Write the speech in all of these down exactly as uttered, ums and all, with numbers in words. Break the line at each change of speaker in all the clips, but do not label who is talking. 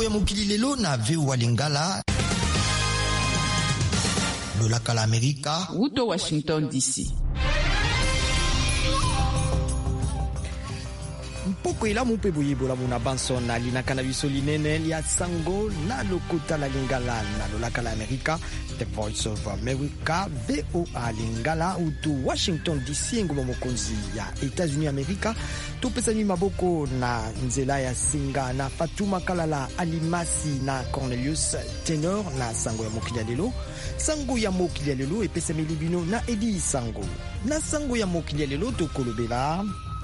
ya mokili lelo na V O A Lingala. Lolaka la Amerika.
Uto Washington D C.
Mpoko ila mupe boyebola muna banso na linaka na biso linene lia sango na lokota la Lingala na lolaka la Amerika. The Voice of America, V O A Lingala utu Washington D C ngoma mokonzi ya Etats-Unis Amerika. Tupesani maboko na nzela ya Singa na Fatuma Kalala Alimasi na Cornelius Tenor na sango ya mokili lelo. Sango ya mokili lelo epesami libino na Edi Sango. Na sango ya mokili lelo tokolobela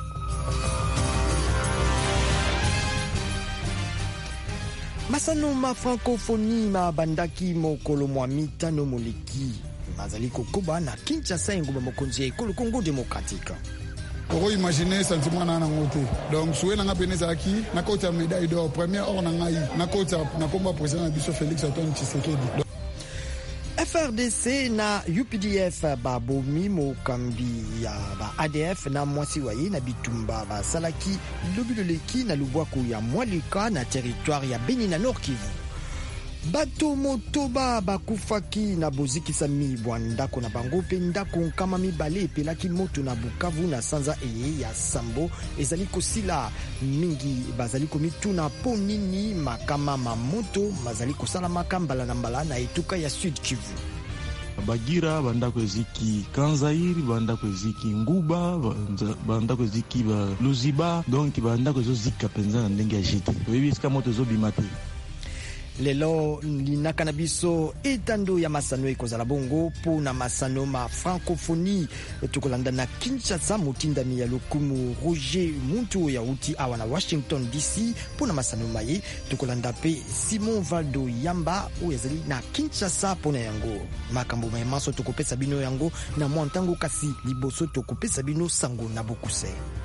masano ma francophonie ma bandaki mokolo mwa mitano moleki mazali kokoba na Kinshasa ngoma mokonzi ya ekolo Congo démocratique.
Oko imaginer sentiment na ngote. Donc soué na ngapene aki na kota médaille d'or première or na ngai na kota na komba président biso Félix Antoine Tshisekedi.
F R D C na U P D F ba bomi mokambi ya ba A D F na mwasi waye na bitumba ba salaki lobiloleki na lubwaku ya Mwalika na territoire ya Beni na Nord Kivu. Bato motoba bakufaki na bozikisa mibwa ndako na bango pe ndako nkama mibale epelaki moto na Bukavu na sanza eye ya Sambo ezali kosila mingi bazali komituna po nini makama mamoto mazali kosala makambala na mbala na etuka ya Sud Kivu.
Bagira bandako eziki Kanzairi bandako eziki Nguba bandako eziki ba Luziba donc bandako ezozika penza na ndenge ya jete oyebiska moto ezobimate.
Lelo linaka na biso etando ya masano ekozala bongo po na masano ma francophonie tukolanda na Kinshasa motindami ya lokumu Roger Muntu ya uti awa na Washington D C po na masano maye tukolanda pe Simon Valdo Yamba o ezali na Kinshasa po na yango makambo ma maso tokopesa bino yango na mwantango kasi liboso tokopesa bino sango na bokuse.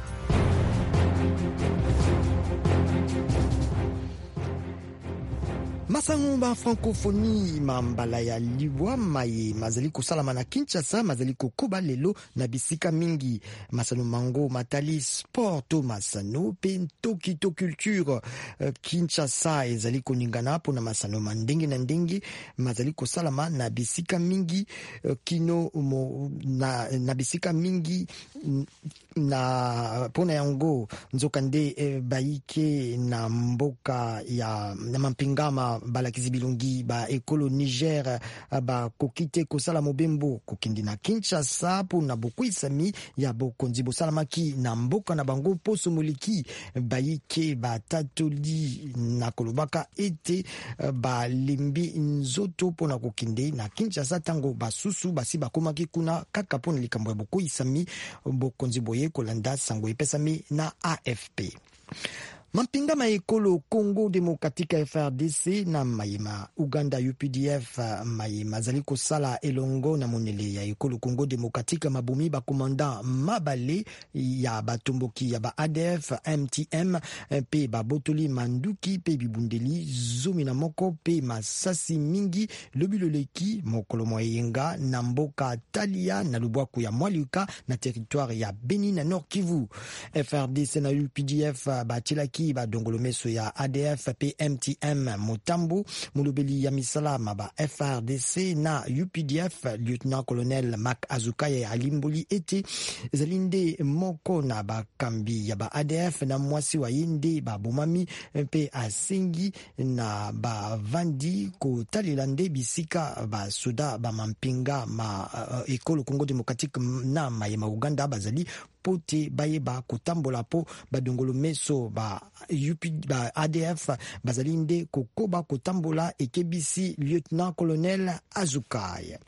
Masango ba francophonie mambala ya liwa maye mazali kosalama na Kinshasa mazali kokoba lelo na bisika mingi masano mango matali sport to masano pe toki to culture Kinshasa ezali koningana po na masano mandenge na ndenge mazali kosalama na bisika mingi kino mo, na, na bisika mingi na pona yango nzokande eh, baike na mboka ya na mampingama balakizi bilongi ba ekolo Niger ba kokite kosala mobembo kokindi na Kinshasa po na bokuisami ya bokonzi bosalamaki na mboka na bango poso moliki baike ba tatoli na kolobaka ete ba limbi nzoto po na kokinde na Kinshasa tango basusu basi bakomaki kuna kaka po na likambo ya bokuisami bokonzi boye kolanda sango epesami na A F P. Mampinga ma ekolo Congo Démocratique F R D C na mayema Uganda U P D F mayema zali kosala elongo na monele ya ekolo Congo Démocratique mabumi ba komanda mabale ya batomboki ya ba A D F M T M pe ba botoli manduki pe bibundeli zomi na moko pe masasi mingi lobiloleki mokolo moyenga na mboka Talia na lubwaku ya Mwalika na territoire ya Beni na Nord Kivu. F R D C na U P D F batilaki ba dongolo meso ya A D F P M T M Motambu mulubeli ya misalama ba F R D C na U P D F lieutenant colonel Mac Azukaya ya alimboli ete zalinde moko na ba kambi ya ba A D F na mwasi wa yinde ba bomami pe asengi na ba vandi ko talilande bisika ba soda ba mampinga ma uh, ekolo Congo Démocratique na mayema Uganda bazali pote bayeba kotambola po badongolo meso ba U P ba A D F bazalinde kokoba kotambola ekebisi lieutenant colonel Azukai.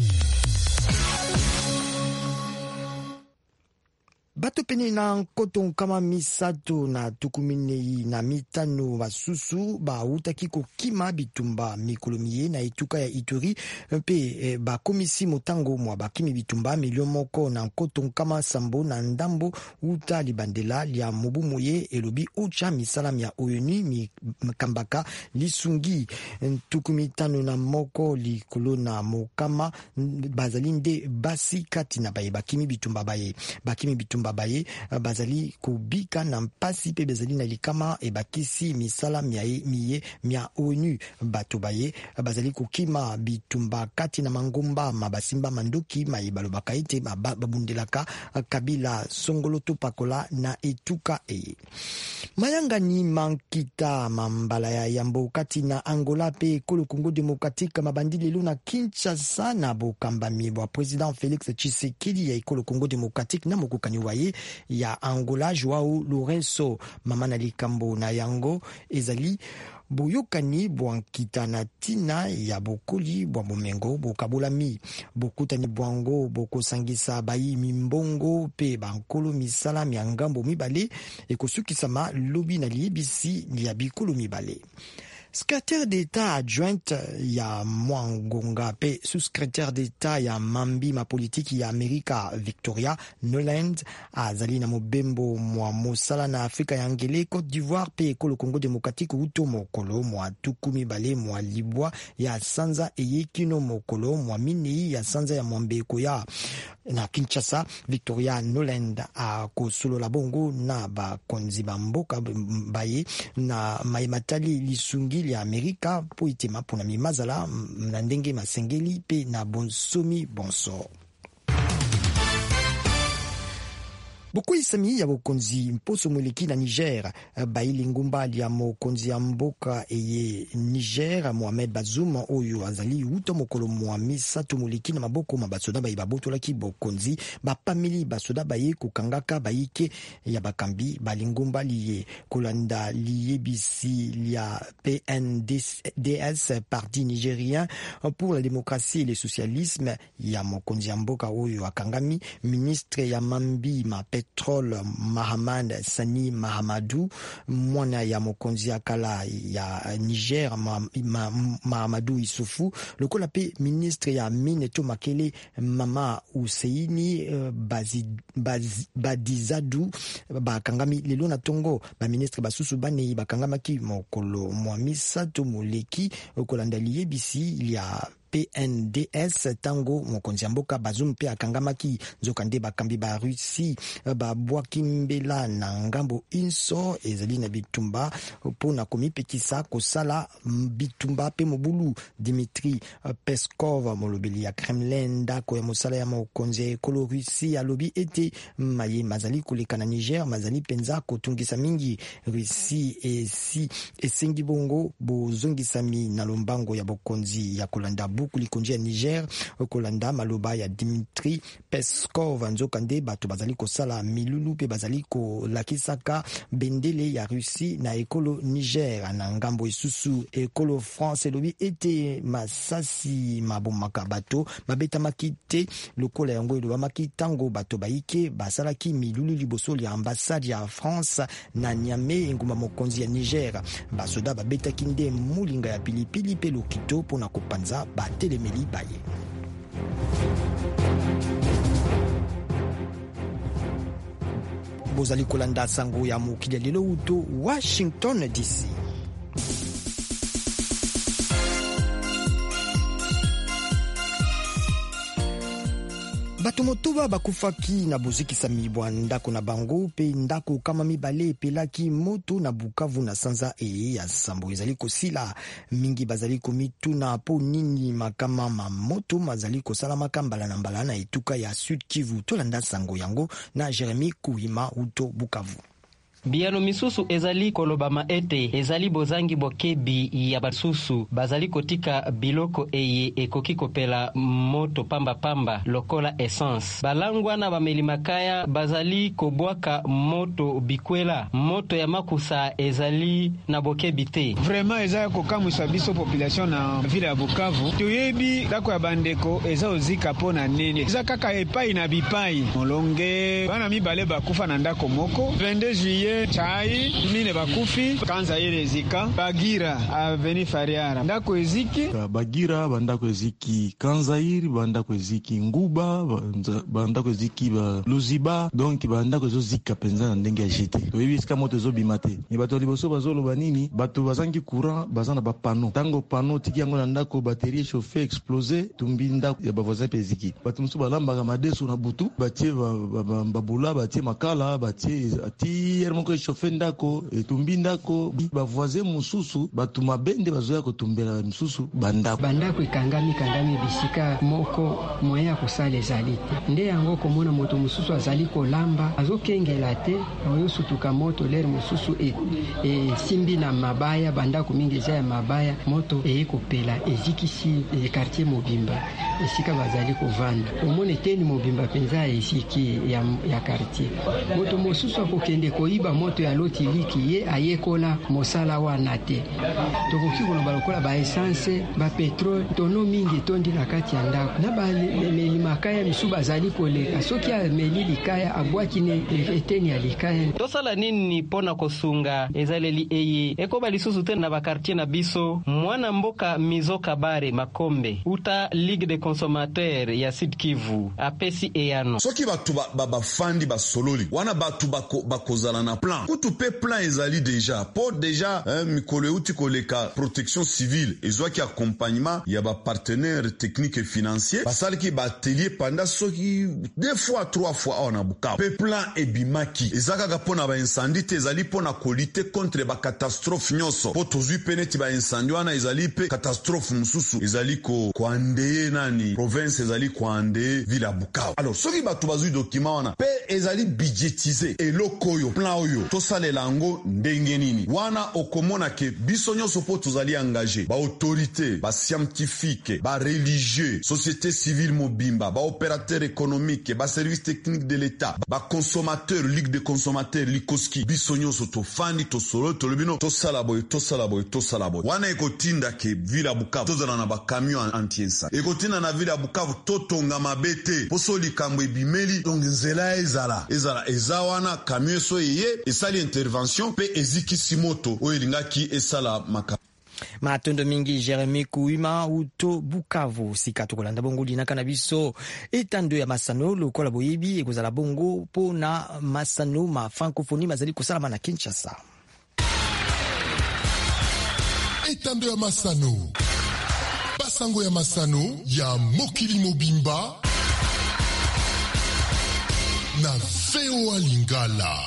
Bato pene na nkoto kama misato na tukuminei na mitano basusu ba utaki ko kima bitumba mikolomiye na etuka ya Ituri pe e, ba komisi motango mwa ba kimi bitumba milion moko na nkoto kama sambo na ndambo uta libandela lia mobumuye elobi ucha misalam ya oyoni mi kambaka lisungi tukumitano na moko likolo na mokama bazalinde basi kati na baye bakimi bitumba baye bakimi bitumba bitumba baye bazali kubika na mpasi pe bazali na likama e bakisi misala miaye miye mia onu bato baye bazali kukima bitumba kati na mangomba mabasimba mandoki maye balobaka ete babundelaka Kabila Songolo Pakola na etuka e mayanga ni mankita mambala ya yambo kati na Angola pe kolo Congo Democratique mabandi lelo na Kinshasa na bokamba mibwa President Félix Tshisekedi ya ikolo Congo Democratique na mokokani waye ya Angola Joao Lourenço mama na likambo na yango ezali boyokani bwankita na tina ya bokoli bwa bomengo bokabulami bokutani bwango bokosangisa bayi mimbongo pe bankolo misala miangambo mibale ekosukisama lobi na liebisi ya bikolo mibale. Secrétaire d'État adjointe ya Mwangonga pe sous-secrétaire d'État ya Mambi ma politique ya Amerika Victoria Noland azali na mobembo mwa mosala na Afrika ya Ngele Côte d'Ivoire pe ekolo Congo Démocratique uto mokolo mwa tukumi bale mwa libwa ya sanza eyekino mokolo mwa minei ya sanza ya mwambeko ya na Kinshasa. Victoria Noland a kosolola bongo na bakonzi bamboka baye na maimatali lisungi ya Amerika po itema pona mimazala na ndenge masengeli pe na bonsomi bonso. Boko isami ya bokonzi mposo mweleki na Niger baili ngumba ya mokonzi ya mboka eye Niger Mohamed Bazoum oyo azali uto mokolo mwa misato mweleki na maboko mabasoda bayi babotolaki bokonzi bapamili basoda baye kukangaka bayike ya bakambi balingumba liye kolanda liye bisi lia P N D S Parti Nigérien pour la démocratie et le socialisme ya mokonzi ya mboka oyo akangami ministre ya Mambi ma Petrol Mahamad Sani Mahamadou mwana ya mokonzi akala ya Niger ma, ma, Mahamadou Issoufou lokola pe ministre ya mine to makele Mama Useini uh, bazi, bazi, Badizadou bakangami lelo na tongo ba ministre basusu bane bakangamaki mokolo mwa misato moleki okolanda liebisi ya P N D S tango mokonzi ya mboka Bazoum pe akangamaki nzokande bakambi ba Russie babwaki mbela na ngambo inso ezali na bitumba pona komipekisa kosala bitumba pe mobulu. Dimitri Peskov molobeli ya Kremlin ndako ya mosala ya mokonzi ekolo Russie alobi ete maye mazali koleka na Niger mazali penza kotungisa mingi Russie esi esengi bongo bozongisami na lombango ya bokonzi ya kolanda buku likonji ya Niger kolanda maloba ya Dimitri Peskov nzokande bato bazali kosala milulu pe bazali kolakisaka bendele ya Russie na ekolo Niger na ngambo isusu ekolo France elobi ete masasi mabomaka bato mabetamaki te lokola yango elobamaki tango bato baike basalaki milulu liboso ya ambassade ya France na Niamey engumba mokonzi ya Niger basoda babetaki nde mulinga ya pilipili pe lokito pona kopanza batelemeli baye. Bozali kolanda sango ya mokili lelo uto Washington D C. Bato motoba bakufaki na bozikisa mibwa ndako na bango pe ndako kama mibale pelaki moto na Bukavu na sanza eye ya sambo ezali kosila mingi bazali komituna po nini makama ma moto mazali kosala makambala na mbala na etuka ya Sud Kivu tolanda sango yango na Jeremy Kuhima uto Bukavu.
Biano misusu ezali kolobama ete ezali bozangi bokebi ya basusu bazali kotika biloko eye ekoki kopela moto pamba pamba lokola essence balangwa na bamelimakaya bazali kobwaka moto bikwela moto ya makusa ezali na bokebi te.
Vraiment ezali kokamwisa biso population na ville ya Bukavu toyebi dako ya bandeko eza ozika pona nene eza kaka epai na bipai molonge bana mibale bakufa na ndako moko vingt-deux juillet ye chai mine bakufi kanza ile zika bagira aveni fariara ndako eziki
bagira bandako eziki kanzairi bandako eziki nguba bandako eziki ba luziba donc bandako ezozika penza na ndenge ya jete toyebi esika moto ezobima te ni bato liboso bazoloba nini bato bazangi courant bazana ba panneau tango panneau tiki yango na ndako batterie chauffe explosé tumbi ndako ya bavoisin pe eziki bato musu balambaka madeso na butu batie babula batie makala batie ati moko chauffe ndako etumbi ndako bavoisin mususu bato mabende bazoya kotumbela mususu bandako
bandako ikangami kangami bisika moko moya kusala ezali te nde yango komona moto mususu azali kolamba azokengela te oyosutuka moto lere mususu e, e simbi na mabaya bandako mingi eza ya mabaya moto eyekopela ezikisi e quartier mobimba esika bazali kovanda omone teni mobimba penza esiki ya, ya quartier moto mususu akokende koiba moto ya loti liki ye ayekola mosala wana te tokoki koloba lokola ba essence ba petrole tono mingi tondi na kati ya ndako na bameli makaya misu bazali koleka soki ameli likaya abwaki ne eteni ya likaya
tosala nini mpona kosunga ezaleli eye ekoba lisusu te na bakartier na biso mwana mboka Mizoka Bare Makombe uta Ligue des consommateurs ya Sud Kivu apesi eyano
soki batu bafandi ba basololi wana batu bakozala na plan kutu pe plan ezali deja po deja mikolo euti koleka protection civile ezwaki accompagnement ya ba partenaire technique et financier basalaki ba atelier pendant soki deux fois trois fois on a buka pe plan ebimaki ezaka pona ba incendie te ezali pona kolite contre ba catastrophe nyoso po tozui peneti ba incendie wana ezali pe catastrophe mususu ezali ko kwandeye nani province ezali kwandeye ville ya Bukavu. Alors soki batu bazui document wana pe ezali budgetiser eloko oyo plan oyo tosalela yango ndenge nini wana okomona ke biso nyonso po tozali engagé ba autorité ba scientifique ba religieux société civile mobimba ba opérateur économique ba service technique de l'état ba consommateur ligue de consommateurs likoski biso nyonso to fandi to solo to lobino to salaboy to salaboy to salaboy wana ekotinda ke ville Bukavu tozana na ba camion anti-incendie ekotinda na ville Bukavu to tonga mabete poso likambo ebimeli donc nzela ezala ezala ezawana camion so yeye esali intervention pe eziki simoto oyelingaki esala maka
matondo mingi Jeremy Kuima uto Bukavu sika tokolanda bongo linaka na biso etando ya masano lokola boyebi ekozala bongo pona masano ma francophonie mazali kosalama na Kinshasa
etando ya masano basango ya masano ya mokili mobimba na V O A Lingala.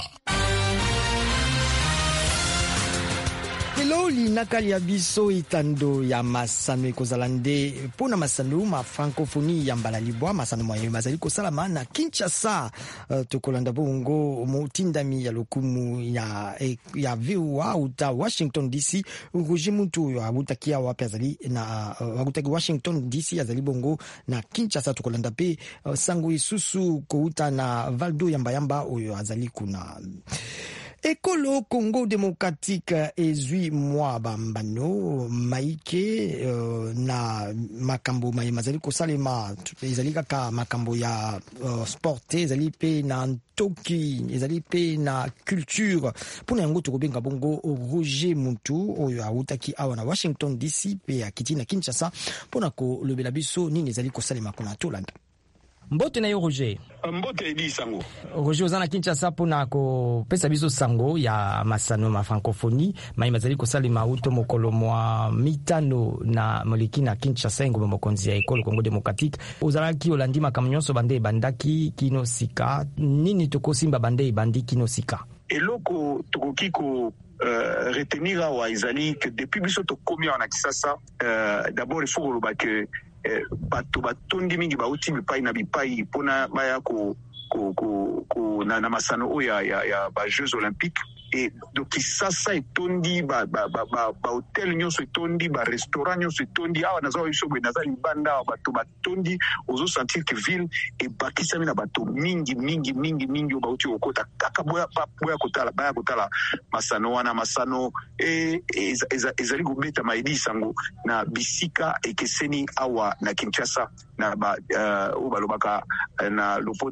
Hello linaka ya biso itando ya masano ekozala nde pona masano ma francophonie ya mbala libwa masano moye mazali kosalama na Kinshasa. Uh, tokolanda bongo motindami ya lokumu ya ya V O A uta Washington D C Roger Muntu ya abutaki wapi azali na uh, abutaki Washington D C azali bongo na Kinshasa. Tokolanda pe uh, sango isusu ko uta na Valdo yamba yamba oyo azali kuna Ekolo Congo Démocratique ezui mwa bambano maike uh, na makambo mai mazali kosalema ezali kaka makambo ya uh, sport ezali pe na toki ezali pe na culture pona yango tokobenga bongo Roger Muntu oyo awutaki awa na Washington D C pe akiti na Kinshasa pona ko lobela biso nini ezali kosalema kuna tolanda.
Mbote na yo Roger.
Mbote edi sango.
Roger ozana Kinshasa pona ko pesa biso sango ya masano ma francophonie mai mazali ko salima uto mokolo mwa mitano na moleki na Kinshasa ngoma mokonzi ya ekolo Congo Démocratique. Ozala ki olandi makamnyonso bande bandaki kino sika nini toko simba bande bandi kino sika.
Eloko tokoki ko Uh, retenir awa ezali que depuis biso to komi en Kinshasa uh, d'abord il faut koloba que uh, bato batondi mingi bauti bipai na bipai pona baya ko ko ko, ko na, na masano oya ya ya ba Jeux olympiques et donc Kinshasa etondi ba ba ba ba, ba hotel nyonso etondi ba restaurant nyonso etondi awa nazo biso bwe naza libanda bato batondi ozo sentir que ville et bakisami na bato mingi mingi mingi mingi bauti okota kaka boya boya kotala baya kotala masano wana masano e ezali kubeta maidi sango na bisika ekeseni awa na Kinshasa na ba uh, obalobaka na lopoto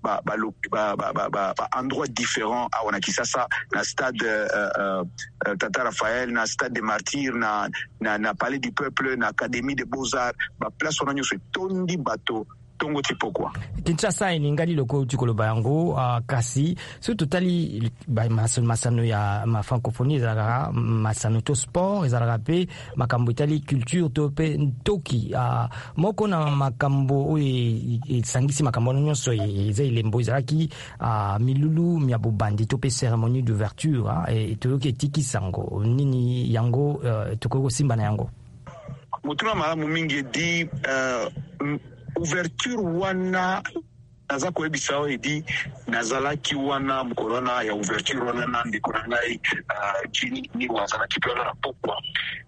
ba ba ba ba ba, ba, ba endroit différent a wana Kisasa na stade uh, uh, Tata Raphaël, na stade des Martyrs, na na na palais du peuple, na académie des beaux-arts, ba place wana nyonso tondi bato tongo tipokwa.
Kinshasa iningali loko tukoloba yango uh, kasi so totali ba masano masano ya ma francophonie ezalaka masano to sport ezalaka pe makambo itali culture to pe ntoki uh, moko na makambo oyo esangisi makambo nyonso eza ilembo ezalaki uh, milulu mia bobandi to pe cérémonie d'ouverture uh, et toyoki etiki sango nini yango uh, tokoko simba na yango
mutuna malamu mingi di uh, ouverture wana naza koyebisa o edi nazalaki wana mkorona ya ouverture wana na ndeko na ngai jini ni wazalaki pe na pokwa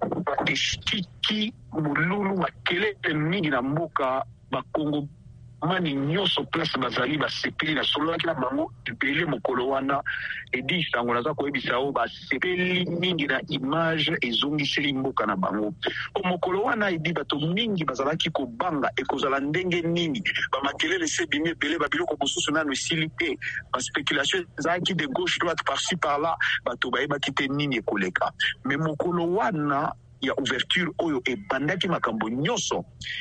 batishiki mululu makelele mingi na mboka bakongo mani nyonso place bazali basepeli na sololaki na bango ebele mokolo wana edi sango naza koyebisa o basepeli mingi na image ezongiseli mboka na bango o mokolo wana edi bato mingi bazalaki kobanga ekozala ndenge nini bamakelele se bimi ebele babiloko mosusu nano esili te baspéculation ezalaki de gauche droite par-ci par-là bato bayebaki te nini ekoleka me mokolo wana ya ouverture oyo ebandaki makambo nyonso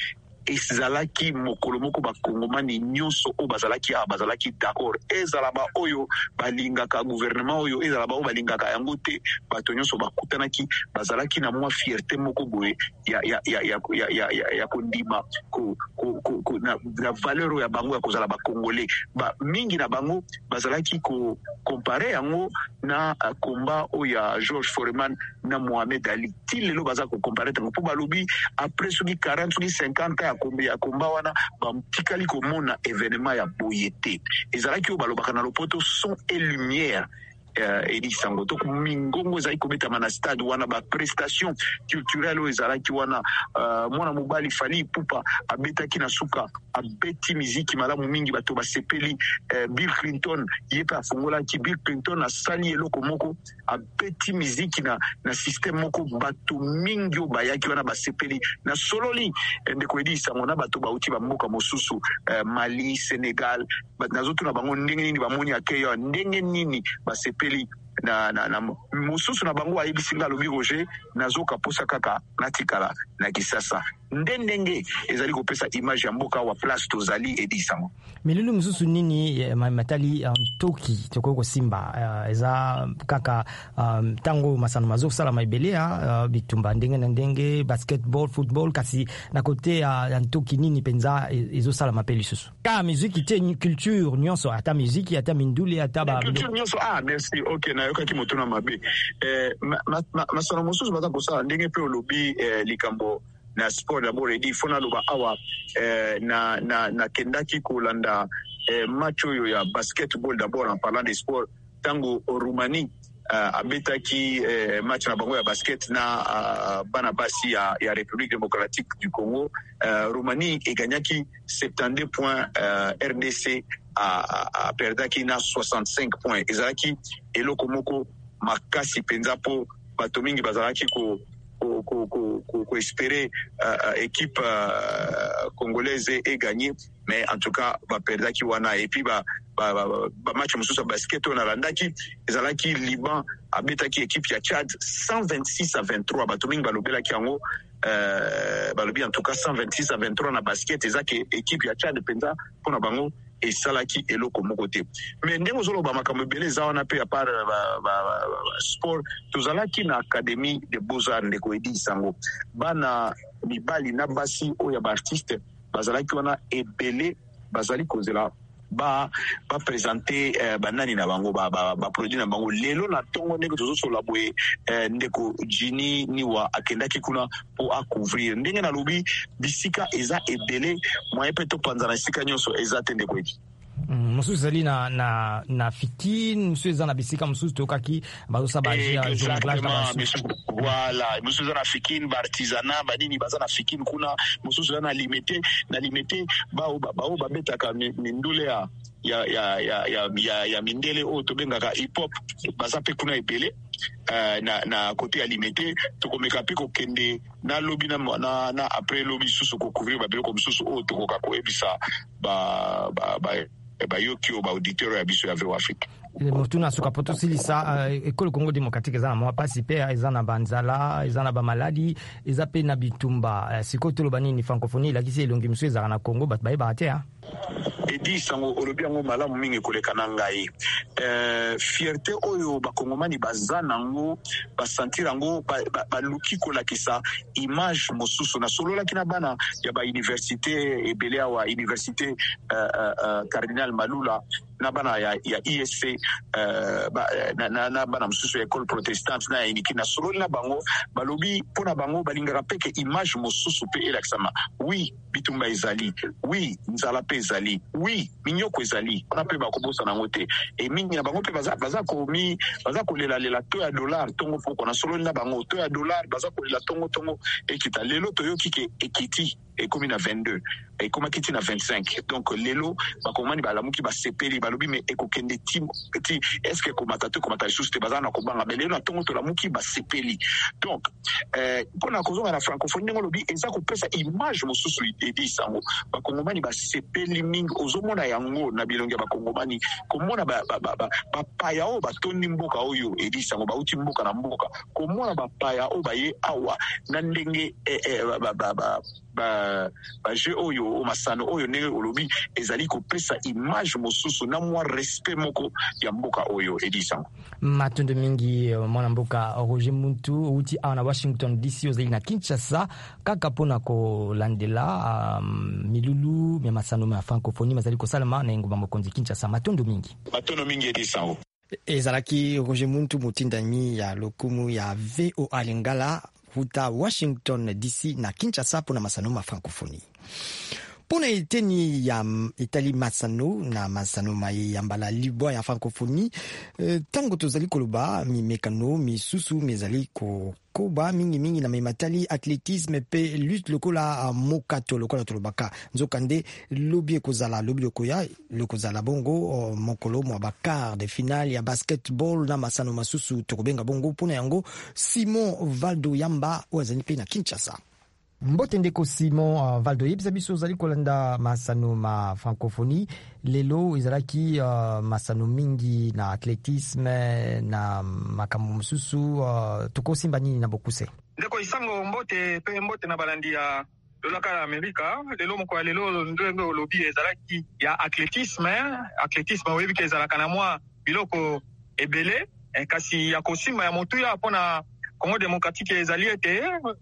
ezalaki mokolo moko bakongomani nyonso o bazalaki a bazalaki d'accord ezala ba oyo balingaka gouvernement oyo ezala ba o balingaka yango te bato nyonso bakutanaki bazalaki na mwa fierté moko boye ya ya ya ya ya ya, ya, ya kondima ko ko, ko, ko na, na valeur ya bango ya kozala ba congolais ba mingi na bango bazalaki ko comparer yango na uh, komba o ya George Foreman na Mohamed Ali tilelo bazaka ko comparer tango po balobi après soki quarante soki cinquante ans ya komba wana bamtikali komona événement ya boyete ezalaki o balobaka na lopoto son et lumière Uh, edi sango to mingongo ezali kobetama na stade wana ba prestation culturelle oyo ezalaki wana uh, mwana mobali Fally Ipupa abetaki na suka abeti miziki malamu mingi bato basepeli uh, Bill Clinton ye pe afungolaki Bill Clinton asali eloko moko abeti miziki na, na système moko bato mingi oyo bayaki wana basepeli na sololi ndeko edi sango na bato bauti bamboka mosusu uh, Mali, Sénégal nazotuna bango ndenge nini bamoni akeyo ndenge nini basepeli na na na mosusu na bango ayebisi nga lobi Roger nazoka posa kaka natikala na Kisasa ndendenge ezali kopesa image ya mboka wa place tozali edisango
milulu mosusu nini matali ntoki tokoko simba uh, eza kaka um, tango masano mazo sala maibelea uh, bitumba ndenge na ndenge basketball football kasi na kote ya uh, ntoki nini penza ezo sala mapeli susu ka musique te culture nyonso ata musique ata mindule ata ba
culture nyonso ah merci okay na yoka kimotuna mabe eh masano mosusu baza kosala ndenge pe olobi eh, likambo na sport d'abord edi fona loba awa eh, na na na kendaki kolanda eh, match oyo ya basketball d'abord en parlant des sports tango Roumanie uh, abetaki eh, match na bango ya basket na uh, bana basi ya, ya République démocratique du Congo uh, Roumanie eganyaki soixante-douze points uh, R D C a, a perdaki na soixante-cinq points ezalaki eloko moko makasi penza po bato mingi bazalaki ko ko ko ko ko espérer uh, équipe uh, congolaise et gagner mais en tout cas va perdre qui wana et puis ba ba, ba, ba match mususu basket on a landaki ezalaki Liban abetaki équipe ya Tchad cent vingt-six à vingt-trois bato mingi balobela kiango euh balobi en tout cas cent vingt-six à vingt-trois na basket ezaki équipe ya Tchad penza pona bango et salaki eloko moko te mais ndenge ozoloba makambo ebele eza wana pe ya par sport tozalaki na académie de beaux-arts ndeko edi sango bana mibali na basi oyo ya baartiste bazalaki wana ebele bazali kozela ba ba présenter eh, banani na bango ba ba, ba produit na bango lelo na tongo ndeko tozosola boye eh, ndeko Jini niwa akendaki kuna po a couvrir ndenge na lobi bisika eza ebele moyen pe to panza na sika nyonso eza tende kweki
mususu zali na na na fikin mususu eza na bisika mususu tokaki bazosa baje a jonglage na basu
voilà mususu na fikin ba artisanat badini baza na fikin kuna mususu na limité na limité ba ba ba babetaka mindule ya ya ya ya ya ya mindele o to bengaka hip hop baza pe kuna ebele Uh, na na côté ya limité tokomeka pe kokende na lobby na na, na après lobby susu ko couvrir ba biloko susu o tokoka ko ebisa ba ba ba bayoki o baauditeur ya biso ya V O Afrique.
motuna suka poto silisa ekolo Congo démocratique eza na mwa pasi pe eza na banzala eza na bamaladi eza pe na bitumba siko toloba nini francophonie elakisi elongi mosusu ezalaka na Congo bato bayebaka te
edi sango olobi yango malamu mingi koleka na ngai euh, fierté oyo bakongomani baza nango basentir yango baluki kolakisa image mosusu na sololaki na bana ya bauniversité ebele awa université uh, uh, uh, Cardinal Malula na bana ya, ya I S C uh, ba, na, na, na bana mosusu ya école protestante na iniki na sololi na bango balobi pona bango balingaka peke image mosusu pe elakisama oui bitumba ezali oui nzala pe ezali oui minyoko ezali ona pe bakobosa nango te e mingi na bango pe baza baza komi baza kolela lela to ya dollar tongo poko na sololi na bango to ya dollar baza kolela tongo tongo ekita lelo toyoki ke ekiti ekomi na vingt-deux ekoma kiti na vingt-cinq donc lelo bakomani balamuki basepeli balobi me ekokende ti ti est-ce que komata te komata lisusu te baza na kobanga mais lelo na tongo tolamuki basepeli donc euh pona kozonga na francophonie ngolobi eza kopesa image mosusu edi sango bakongomani basepeli mingi ozomona yango na bilongi ya bakongomani komona ba ba ba paya o batondi mboka oyo edi sango bauti mboka na mboka komona ba paya o baye awa na ndenge ba ba ba ba ba je oyo o masano oyo ndenge olobi ezali kopesa image mosusu na mwa respect moko ya mboka oyo edi sango
matondo mingi mwana mboka Roger Muntu uti ana Washington D C ozali na Kinshasa kaka pona ko landela um, milulu ya masano ya francophonie mazali ko salama na ngomba mokonzi Kinshasa matondo mingi
matondo mingi edi sango
ezalaki Roger Muntu mutindami ya lokumu ya V O A Lingala huta Washington D C na Kinshasa pona masano ma francophonie pona eteni ya Itali masano na masano mai ya mbala libwa ya francophonie eh, tango tozali koloba mi mekano mi susu mezali ko koba mingi mingi na mematali athlétisme pe lutte lokola mokato lokola tolobaka nzokande lobi kozala lobi lokoya lokozala bongo mokolo mwa bakar de finale ya basketball na masano masusu tokobenga bongo pona yango Simon Valdo Yamba wazani pe na Kinshasa mbote ndeko Simon uh, Valdo yebisa biso ozali kolanda masano ma francophonie lelo ezalaki uh, masano mingi na athlétisme na makambo mosusu uh, tokosimba nini na bokuse
ndeko isango mbote pe mbote na balandi ya lolaka ya Amerika lelo moko ya lelo ndenge olobi ezalaki ya athlétisme athlétisme oyebi ke ezalaka na mwa biloko ebele eh, kasi ya kosimba ya motuya pona Congo démocratique ezali ete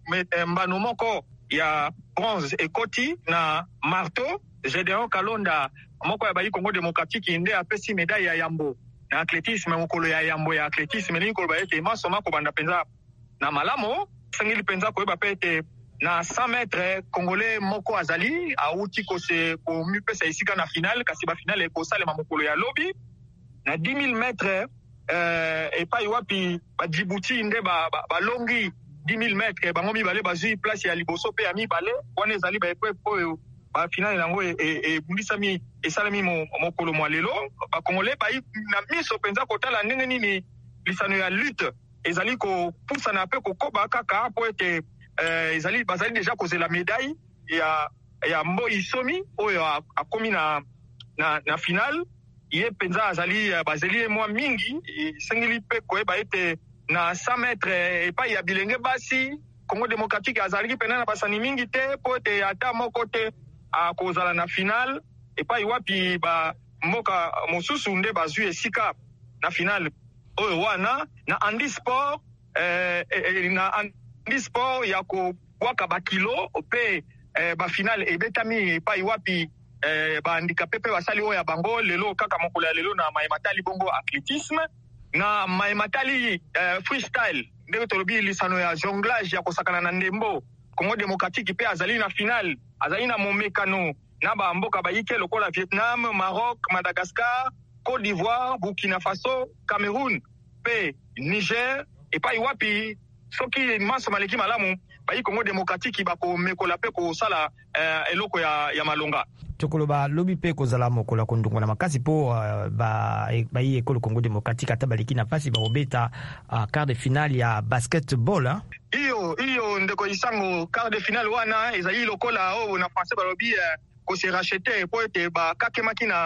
mbano moko ya bronze ekoti na marteau Gédéon Kalonda moko ya bayi Congo démocratique nde apesi médaille ya yambo na athlétisme mokolo ya yambo ya athlétisme ni koloba ete maso mako banda penza na malamo sengili penza koyeba pe ete na cent mètres congolais moko azali auti ko se ko mipesa isika na finale kasi ba finale ko salema mokolo ya lobi na dix mille mètres euh et pas wapi ba Djibouti nde ba balongi dix mille mètres bango mibale bazui place ya liboso pe ya mibale wana ezali ba epe po ba finale nango e e bundisami esalami mokolo mwa lelo ba congolais ba na miso penza kotala ndenge nini lisano ya lutte ezali ko poussa na pe ko koba kaka po ete euh ezali bazali déjà causé la médaille ya ya Mbo Isomi oyo akomi na na na finale ye penza azali bazali mwa mingi sengili pe koyeba ete na cent mètres epai ya bilenge basi Congo démocratique azali pena na basani mingi te po ete ata moko te akozala na finale epai wapi ba mboka mosusu nde bazwi esika na finale oyo wana na handi sport eh, eh, na handi sport ya kobwaka bakilo pe eh, ba finale ebetami epai wapi Eh, ba handicapé pe basali oyo ya bango lelo kaka mokolo ya lelo na maimatali bongo athlétisme na maimatali eh, freestyle ndenge tolobi lisano ya jonglage ya kosakana na ndembo Congo démocratique pe azali na finale azali na momekano na ba mboka bayike lokola Vietnam, Maroc, Madagascar, Côte d'Ivoire, Burkina Faso, Cameroun pe Niger epai wapi soki maso maleki malamu bayi Congo démocratique bako mekola pe ko sala eh, eloko ya ya malonga
tokoloba lobi pe kozala mokola kondungo na makasi po uh, ba bayi ekolo Congo démocratique atabaliki na fasi ba obeta uh, quart de finale ya basketball hein?
iyo iyo ndeko isango quart de finale wana ezali lokola o na français balobi uh, ko se racheter po ete ba kakemaki na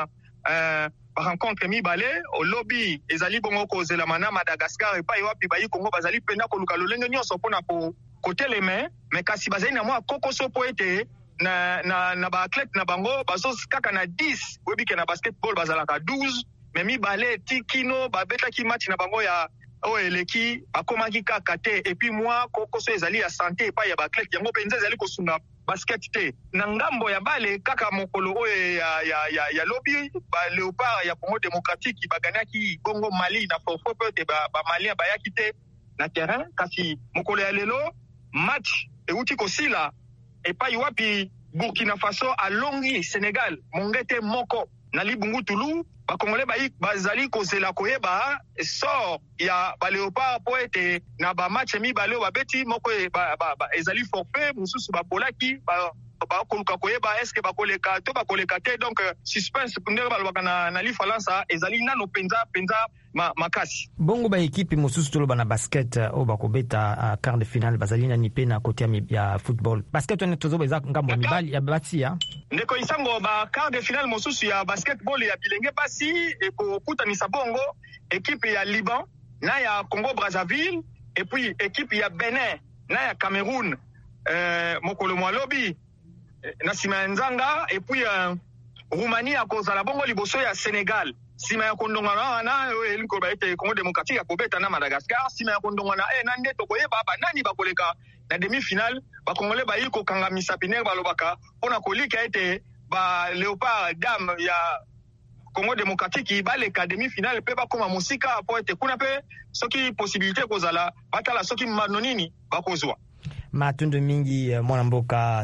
euh, rencontre mibale au lobby ezali bongo kozela mana Madagascar et pa iwapi bayi Congo bazali penda koluka lolenge nyonso pona ko côté les mains mais kasi bazali na mwa kokoso po ete na na na ba athlète na bango bazo kaka na dix webi ke na basketball bazala ka douze mais mibale tikino ba beta ki match na bango ya o eleki akomaki kaka te et puis moi kokoso ezali ya santé pa ya ba athlète yango penza ezali kosunga basket te na ngambo ya bale kaka mokolo oyo ya ya ya, ya lobby ba Léopard ya Congo démocratique baganaki bongo Mali na forfait peut ba, ba Malien bayaki te na terrain kasi mokolo ya lelo match e uti kosila e pa iwapi Burkina Faso alongi Sénégal mongete moko na libungu tulu ba Congolais bayi bazali kozela koyeba sort ya ba Léopard po ete na ba match mi ba leo ba beti moko ba, ba, ba ezali forfait mususu ba polaki ba ba koluka koyeba est-ce que ba koleka to ba koleka te donc suspense ndenge balobaka na na lifalansa ezali nano penza penza ma makasi
bongo ba equipe mususu tolo bana basket o ba kobeta uh, quart de finale bazali na nipe na côté ya football basket on tozo beza ngambo mibali ya batia
ndeko isango ba quart de finale mususu ya basketball ya bilenge basi e ko kutanisa bongo équipe ya Liban na ya Congo Brazzaville et puis équipe ya Benin na ya Cameroun euh mokolo mwa lobby na sima nzanga et puis euh, Roumanie a kozala bongo liboso ya Sénégal sima ya kondongana na eliko ba ete Congo démocratique akobeta na Madagascar sima ya kondongana e na ndeto koyeba ba nani bakoleka na demi-finale ba Congolais ba yiko kangamisa piner balobaka pona kolika ete ba Léopard dame ya Congo démocratique baleka demi-finale pe bakoma musika po ete kuna pe soki possibilité kozala batala soki manonini bakozwa
matundu mingi mwana mboka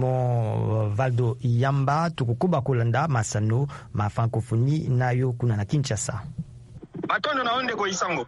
Simon Valdo Yamba tukukuba kolanda masano ma francophonie nayo kuna na Kinshasa
matondo na onde ko isango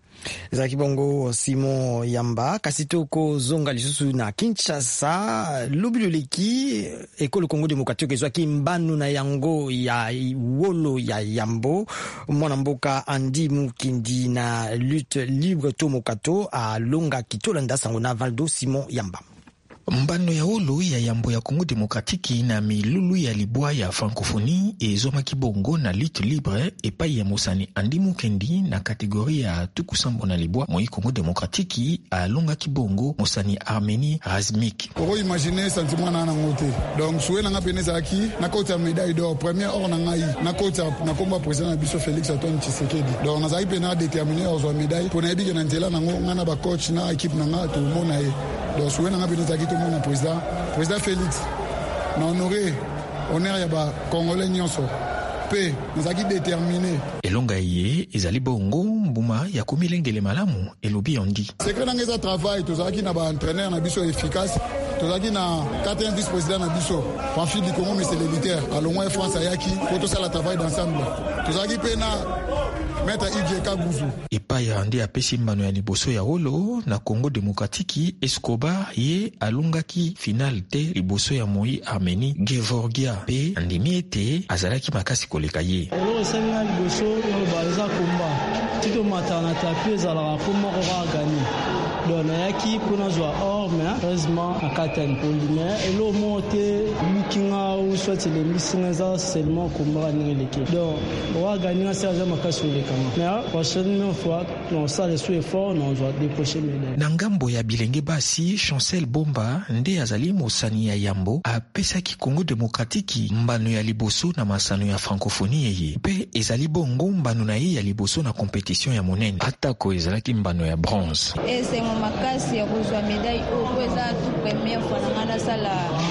za kibongo Simon Yamba kasitoko zonga lisusu na Kinshasa lubiluleki ekolo Congo démocratique ezwa ki mbanu na yango ya wolo ya Yambo mwana mboka Andi Mukindi na lutte libre tomokato a longa kitolanda sango na Valdo Simon Yamba
mbano ya olo ya Yambo ya Congo démocratique na milulu ya libwa ya francophonie ezoma kibongo na lutte libre epai ya mosani Andi Mukendi na kategoria ya tukusambo na libwa moi Congo démocratique alonga kibongo mosani Armeni Razmik
oko imaginer sentiment na ngote donc soué na peneza aki na kota médaille d'or première or na ngai na kota na komba président na biso Félix Antoine Tshisekedi donc na zai pena déterminer aux médaille pour na bigi na nzela na ngana ba coach na équipe na nga tout mona e donc soué na peneza aki mon président président Félix na honoré honneur ya ba Congolais nyonso pe nazaki déterminé
elonga ye ezali bongo mbuma ya komilengele malamu elobi ondi
secret na ngeza travail tozaki na ba entraîneur na biso efficace tozaki na quatrième vice président na biso Pamphile Congo monsieur l'éditeur alongwa France ayaki pour ça la travail d'ensemble tozaki pe na Meta Ijeka Guzu
epai andi apesi mbano ya liboso ya olo na Congo démocratique Escobar ye alungaki final te liboso ya moi Armeni Gevorgia pe andimi ete azalaki makasi koleka ye
olo senga liboso no baza komba tito matana tapie zala komba ko gagner donc yaki pona zwa or mais heureusement akaten polymer elo monte lukinga ou soit les missinga za seulement komba ngeleke donc wa gagner ça za makasi koleka mais la prochaine fois non ça les souhaits fort non doit dépocher médaille
na ngambo ya bilenge basi Chancel Bomba nde azali mosani ya Yambo apesaki Congo démocratique mbano ya liboso na masano ya francophonie ye pe ezali bongo mbano na ye ya liboso na compétition ya monene atako ezalaki mbano ya bronze
ese makasi ya kuzwa médaille au eza tout première fois na ngana sala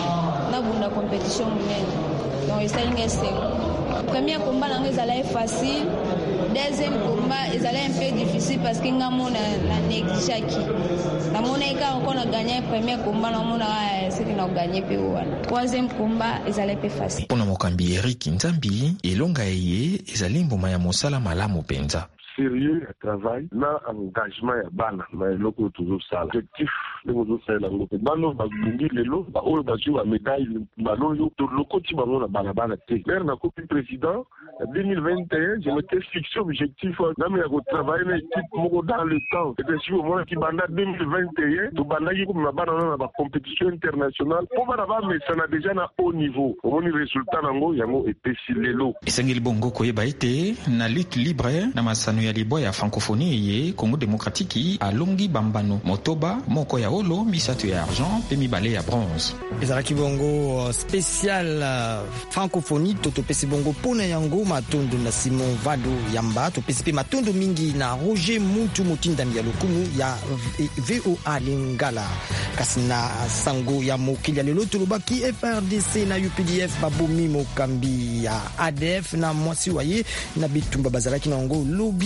na bunda compétition monene donc ezali ngese premier combat na ngeza facile deuxième combat ezali un peu difficile parce que ngamona na negishaki na mona ika encore na gagner premier combat na mona c'est que na gagner pe wana troisième combat ezali peu facile
pona mokambi Eric Nzambi elonga ye ezali mboma ya mosala malamu penza
sérieux ya travail na engagement ya bana na eloko tozosala objectif ndenge ozosala yango pe bano babungi lelo baoyo bazwi ba médaille baloyo tolokoti bango na balabala te lere na kopi président en deux mille vingt et un je m'étais fixé objectif nami ya kotravaille na équipe moko dans le temps ete si omonaki banda deux mille vingt et un tobandaki komema bana wana na bacompétition internationale mpo bana bamesana déjà na haut niveau omoni résultat nango yango epesi lelo
esengeli bongo koyeba ete na lutte libre na masano ya libwa ya francophonie ye Congo démocratique alongi bambano motoba moko ya olo misato ya argent pe mibale ya bronze
ezalaki bongo spécial uh, francophonie totopesi bongo pona yango matondo na Simon Vado Yamba topesi pe matondo mingi na Roger Mutu motindami ya lokumu ya V O A Lingala kasi na sango ya mokili ya lelo tolobaki F R D C na U P D F babomi mokambi ya A D F na mwasi waye na bitumba bazalaki na ngo lobi